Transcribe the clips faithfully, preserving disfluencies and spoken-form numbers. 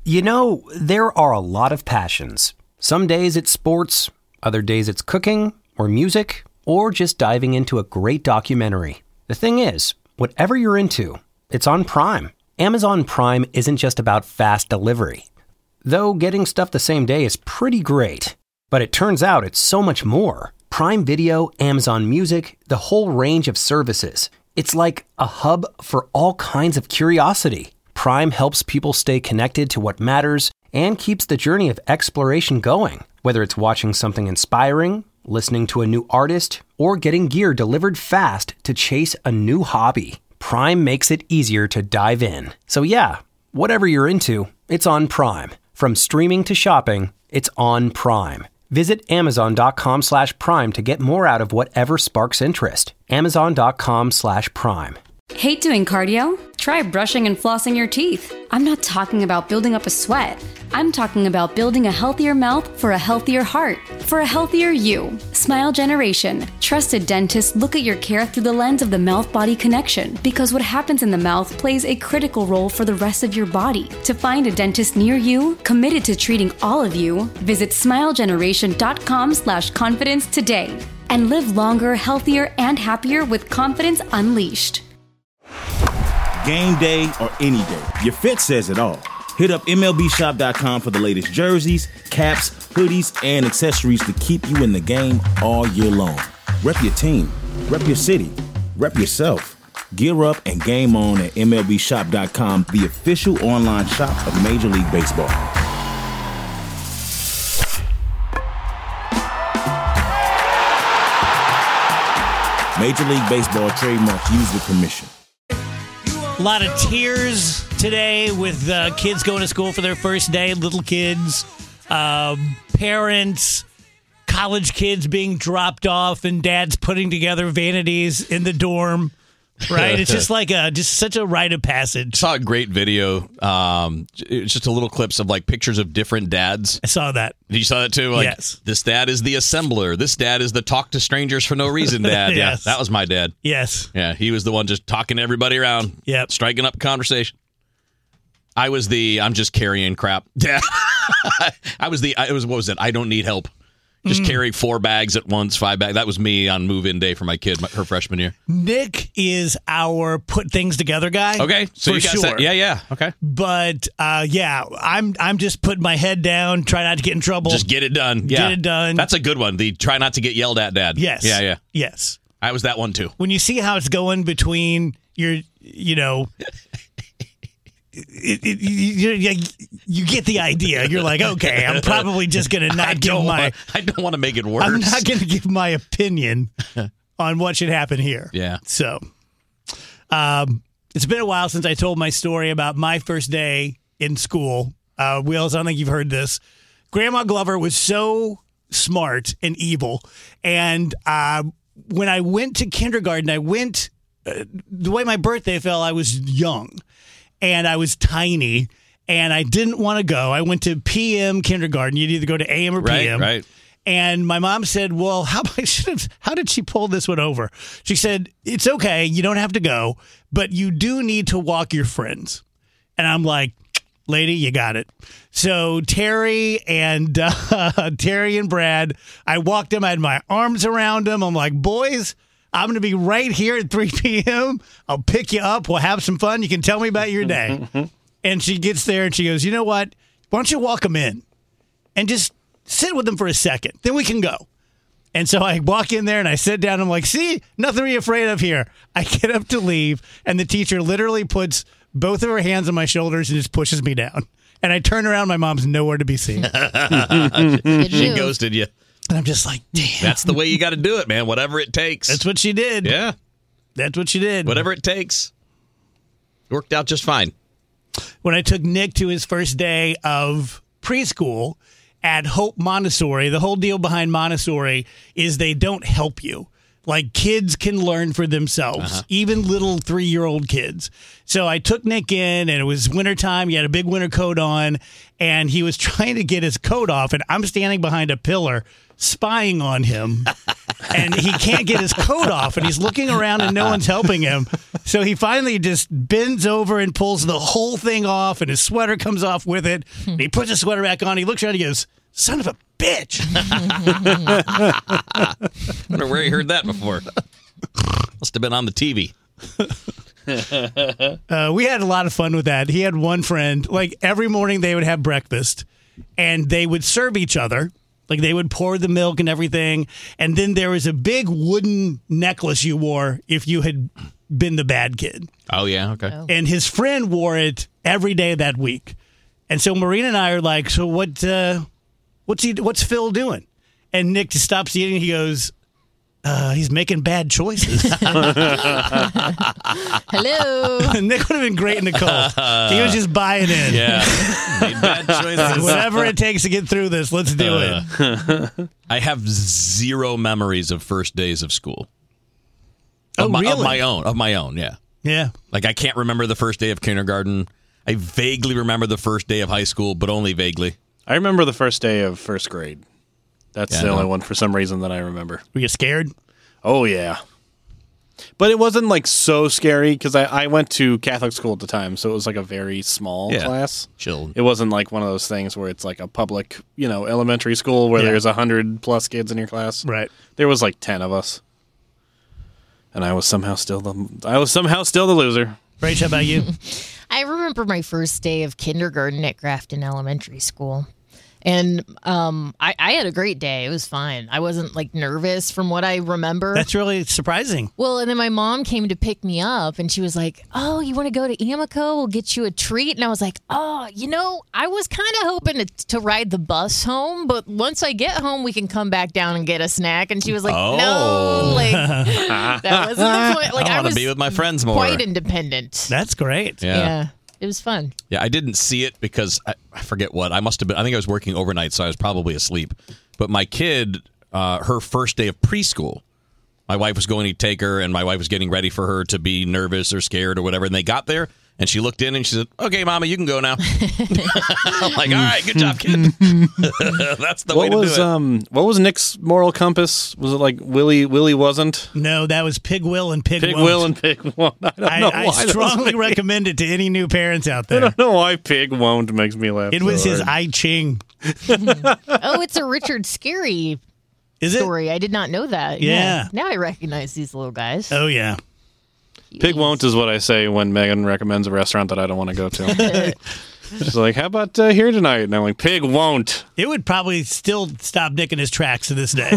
You know, there are a lot of passions. Some days it's sports, other days it's cooking or music, or just diving into a great documentary. The thing is, whatever you're into, it's on Prime. Amazon Prime isn't just about fast delivery. Though getting stuff the same day is pretty great. But it turns out it's so much more. Prime Video, Amazon Music, the whole range of services. It's like a hub for all kinds of curiosity. Prime helps people stay connected to what matters and keeps the journey of exploration going. Whether it's watching something inspiring, listening to a new artist, or getting gear delivered fast to chase a new hobby, Prime makes it easier to dive in. So yeah, whatever you're into, it's on Prime. From streaming to shopping, it's on Prime. Visit amazon.com slash prime to get more out of whatever sparks interest. Amazon.com slash prime. Hate doing cardio? Try brushing and flossing your teeth. I'm not talking about building up a sweat. I'm talking about building a healthier mouth for a healthier heart, for a healthier you. Smile Generation. Trusted dentists look at your care through the lens of the mouth-body connection, because what happens in the mouth plays a critical role for the rest of your body. To find a dentist near you, committed to treating all of you, visit smilegeneration.com slash confidence today. And live longer, healthier, and happier with confidence unleashed. Game day or any day, your fit says it all. Hit up M L B shop dot com for the latest jerseys, caps, hoodies, and accessories to keep you in the game all year long. Rep your team, rep your city, rep yourself. Gear up and game on at M L B shop dot com, the official online shop of Major League Baseball. Major League Baseball trademark used with permission. A lot of tears today with uh, kids going to school for their first day, little kids, um, parents, college kids being dropped off, and dads putting together vanities in the dorm. Right? It's just like a just such a rite of passage. I saw a great video. Um, it's just a little clips of like pictures of different dads. I saw that. You saw that too? Like, yes. This dad is the assembler. This dad is the talk to strangers for no reason dad. Yes. Yeah, that was my dad. Yes. Yeah, he was the one just talking to everybody around. Yep. Striking up conversation. I was the I'm just carrying crap dad. I was the I was what was it? I don't need help. Just mm. carry four bags at once, five bags. That was me on move-in day for my kid, my, her freshman year. Nick is our put things together guy. Okay, so for you got sure. set. Yeah, yeah. Okay, but uh, yeah, I'm I'm just putting my head down, try not to get in trouble. Just get it done. Yeah. Get it done. That's a good one. The try not to get yelled at, dad. Yes. Yeah, yeah. Yes. I was that one too. When you see how it's going between your, you know. It, it, you, you, you get the idea. You're like, okay, I'm probably just going to not give my... Wanna, I don't want to make it worse. I'm not going to give my opinion on what should happen here. Yeah. So, um, it's been a while since I told my story about my first day in school. Uh, Wheels, I don't think you've heard this. Grandma Glover was so smart and evil. And uh, when I went to kindergarten, I went... Uh, the way my birthday fell, I was young. And I was tiny, and I didn't want to go. I went to P M kindergarten. You'd either go to A M or P M. Right, right. And my mom said, well, how, how did she pull this one over? She said, it's okay. You don't have to go, but you do need to walk your friends. And I'm like, lady, you got it. So Terry and uh, Terry and Brad, I walked them. I had my arms around them. I'm like, boys, I'm going to be right here at three p.m. I'll pick you up. We'll have some fun. You can tell me about your day. And she gets there and she goes, you know what? Why don't you walk them in and just sit with them for a second? Then we can go. And so I walk in there and I sit down. I'm like, see, nothing to be afraid of here. I get up to leave and the teacher literally puts both of her hands on my shoulders and just pushes me down. And I turn around. My mom's nowhere to be seen. She ghosted you. And I'm just like, damn. That's the way you got to do it, man. Whatever it takes. That's what she did. Yeah. That's what she did. Whatever it takes. Worked out just fine. When I took Nick to his first day of preschool at Hope Montessori, the whole deal behind Montessori is they don't help you. Like, kids can learn for themselves, uh-huh. even little three-year-old kids. So I took Nick in, and it was wintertime. He had a big winter coat on, and he was trying to get his coat off, and I'm standing behind a pillar spying on him, and he can't get his coat off, and he's looking around, and no one's helping him. So he finally just bends over and pulls the whole thing off, and his sweater comes off with it. And he puts his sweater back on. He looks around, and he goes, "Son of a bitch." I wonder where he heard that before. Must have been on the T V. uh, we had a lot of fun with that. He had one friend, like every morning they would have breakfast and they would serve each other. Like they would pour the milk and everything. And then there was a big wooden necklace you wore if you had been the bad kid. Oh, yeah. Okay. Oh. And his friend wore it every day of that week. And so Marina and I are like, so what, uh, what's he, what's Phil doing? And Nick just stops eating. He goes, uh, he's making bad choices. Hello. Nick would have been great in the cold. He was just buying in. Yeah. Made bad choices. Whatever it takes to get through this, let's do uh, it. I have zero memories of first days of school. Oh, of my, really? Of my own. Of my own, yeah. Yeah. Like, I can't remember the first day of kindergarten. I vaguely remember the first day of high school, but only vaguely. I remember the first day of first grade. That's yeah, the only one for some reason that I remember. Were you scared? Oh, yeah. But it wasn't like so scary because I, I went to Catholic school at the time, so it was like a very small yeah. class. Chill. It wasn't like one of those things where it's like a public, you know, elementary school where yeah. there's a hundred plus kids in your class. Right. There was like ten of us, and I was somehow still the I was somehow still the loser. Rach, how about you? I remember my first day of kindergarten at Grafton Elementary School. And um, I, I had a great day. It was fine. I wasn't, like, nervous from what I remember. That's really surprising. Well, and then my mom came to pick me up, and she was like, oh, you want to go to Amico? We'll get you a treat. And I was like, oh, you know, I was kind of hoping to, to ride the bus home, but once I get home, we can come back down and get a snack. And she was like, oh. no, like, that wasn't the point. Like, I I want to be with my friends more. Quite independent. That's great. Yeah. yeah. It was fun. Yeah, I didn't see it because I, I forget what. I must have been, I think I was working overnight, so I was probably asleep. But my kid, uh, her first day of preschool, my wife was going to take her, and my wife was getting ready for her to be nervous or scared or whatever. And they got there, and she looked in, and she said, okay, Mama, you can go now. I'm like, all right, good job, kid. That's the what way to was, do it. Um, what was Nick's moral compass? Was it like Willie Willie wasn't? No, that was Pig Will and Pig, Pig Won't. Will and Pig Won't. I don't I, know I why. strongly recommend it to any new parents out there. I don't know why Pig Won't makes me laugh. It was so his hard. I Ching. Oh, it's a Richard Scary Is it? story. I did not know that. Yeah. yeah. Now I recognize these little guys. Oh, yeah. Pig Won't is what I say when Megan recommends a restaurant that I don't want to go to. She's like, how about uh, here tonight? And I'm like, Pig Won't. It would probably still stop Nick in his tracks to this day.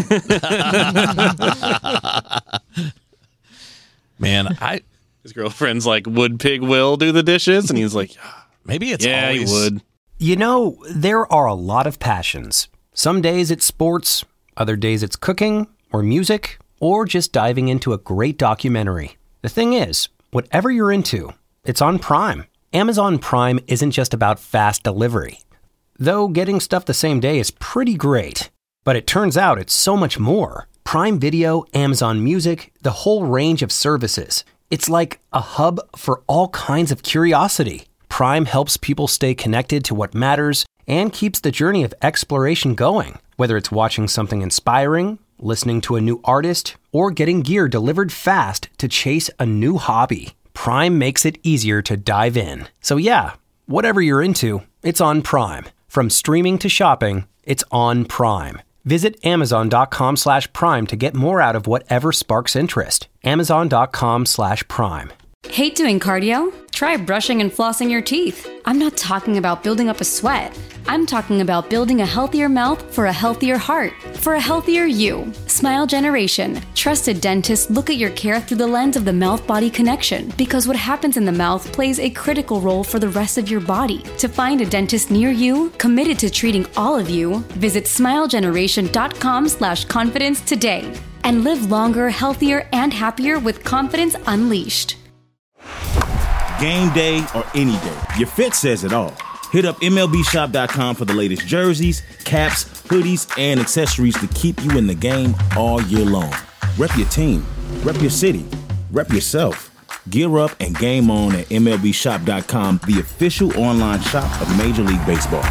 Man, I His girlfriend's like, would Pig Will do the dishes? And he's like, maybe it's yeah, always... he would. You know, there are a lot of passions. Some days it's sports, other days it's cooking, or music, or just diving into a great documentary. The thing is, whatever you're into, it's on Prime. Amazon Prime isn't just about fast delivery. Though getting stuff the same day is pretty great. But it turns out it's so much more. Prime Video, Amazon Music, the whole range of services. It's like a hub for all kinds of curiosity. Prime helps people stay connected to what matters and keeps the journey of exploration going. Whether it's watching something inspiring, listening to a new artist, or getting gear delivered fast to chase a new hobby, Prime makes it easier to dive in. So yeah, whatever you're into, it's on Prime. From streaming to shopping, it's on Prime. Visit amazon.com slash prime to get more out of whatever sparks interest. Amazon.com slash prime. Hate doing cardio? Try brushing and flossing your teeth. I'm not talking about building up a sweat. I'm talking about building a healthier mouth for a healthier heart, for a healthier you. Smile Generation. Trusted dentists look at your care through the lens of the mouth-body connection because what happens in the mouth plays a critical role for the rest of your body. To find a dentist near you, committed to treating all of you, visit smilegeneration.com slash confidence today and live longer, healthier, and happier with confidence unleashed. Game day or any day, your fit says it all. Hit up M L B shop dot com for the latest jerseys, caps, hoodies, and accessories to keep you in the game all year long. Rep your team, rep your city, rep yourself. Gear up and game on at M L B shop dot com, the official online shop of Major League Baseball.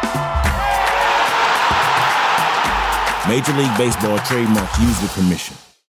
Major League Baseball trademark used with permission.